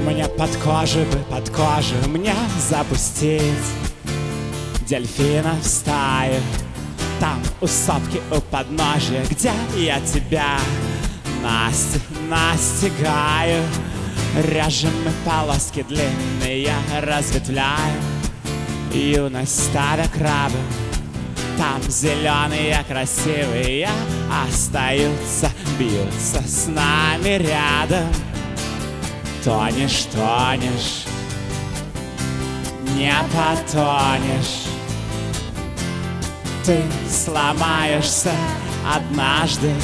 Мне под кожу мне запустить дельфина в стаю. Там у сопки, у подножия, где я тебя настигаю. Режем мы полоски длинные, разветвляем юность стада крабов. Там зеленые красивые остаются, бьются с нами рядом. Тонешь, тонешь, не потонешь. Ты сломаешься однажды.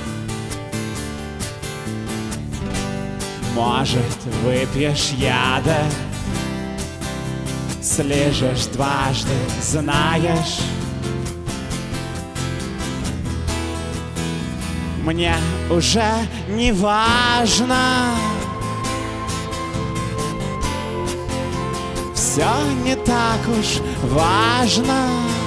Может, выпьешь яда, слежешь дважды, знаешь. Мне уже не важно, все не так уж важно.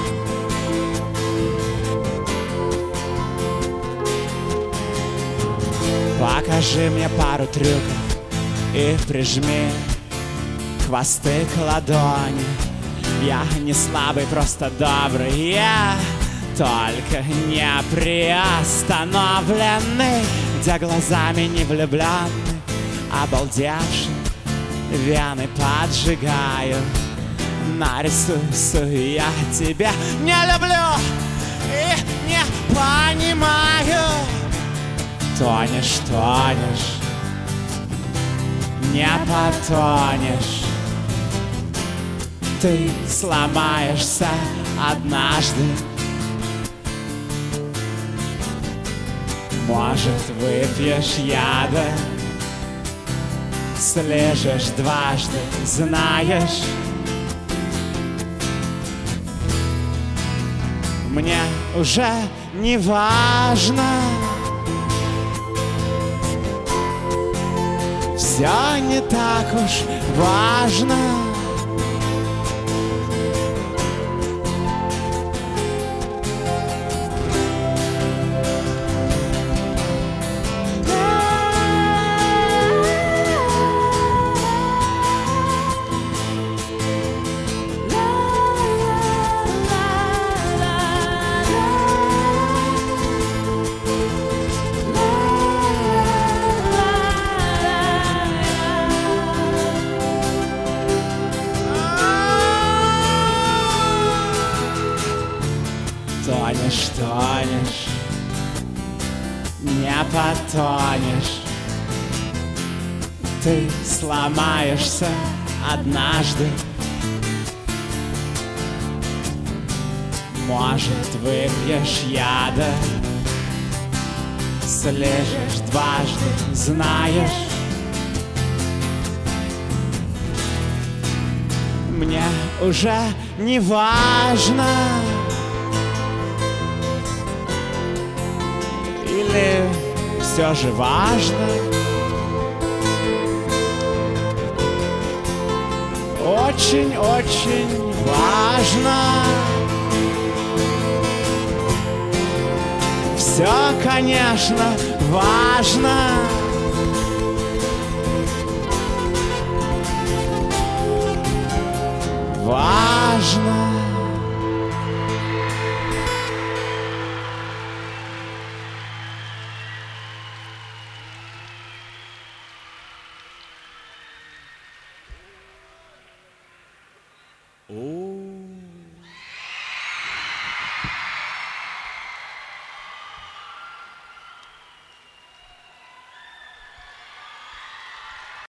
Покажи мне пару трюков и прижми хвосты к ладони. Я не слабый, просто добрый, я только не приостановленный, где глазами не влюбленный, обалдевший, вены поджигаю. Нарисую я тебя не люблю и не понимаю. Тонешь, тонешь, не потонешь. Ты сломаешься однажды. Может, выпьешь яда, слежешь дважды, знаешь. Мне уже не важно, все не так уж важно. Тонешь, тонешь, не потонешь. Ты сломаешься однажды. Может, выпьешь яда, слежешь дважды, знаешь. Мне уже не важно, или все же важно? Очень-очень важно. Все, конечно, важно. Важно. Oh.